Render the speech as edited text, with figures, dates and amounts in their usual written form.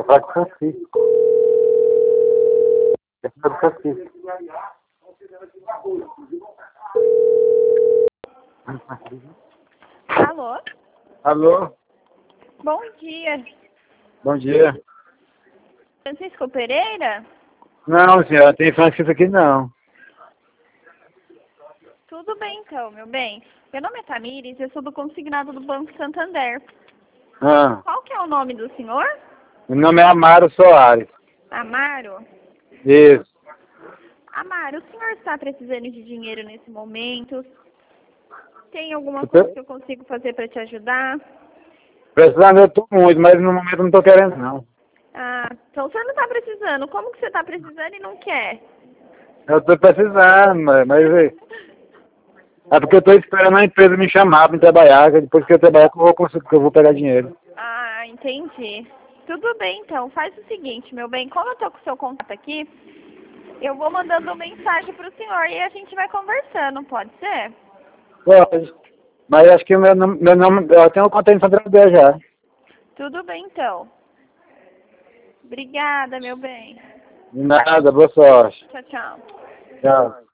falar com o Francisco. É do Francisco. Alô? Alô? Bom dia. Bom dia. Francisco Pereira? Não, senhora, tem Francisco aqui não. Tudo bem então, meu bem. Meu nome é Tamires, eu sou do consignado do Banco Santander. Ah, Qual que é o nome do senhor? meu nome é Amaro Soares. Amaro? Isso. Amaro, o senhor está precisando de dinheiro nesse momento? Tem alguma Eu coisa que eu consigo fazer para te ajudar? Precisando eu tô muito, mas no momento não tô querendo não. Ah, então o senhor não está precisando. Como que você está precisando e não quer? Eu tô precisando, é porque eu tô esperando a empresa me chamar pra trabalhar, que depois que eu trabalhar que eu vou conseguir, que eu vou pegar dinheiro. Ah, entendi. Tudo bem então. Faz o seguinte, meu bem. Como eu tô com o seu contato aqui, eu vou mandando mensagem pro senhor e a gente vai conversando, pode ser? Pode. Mas acho que o meu nome, eu tenho conta em Santander já. Tudo bem então. Obrigada, meu bem. De nada, boa sorte. Tchau, tchau. Tchau.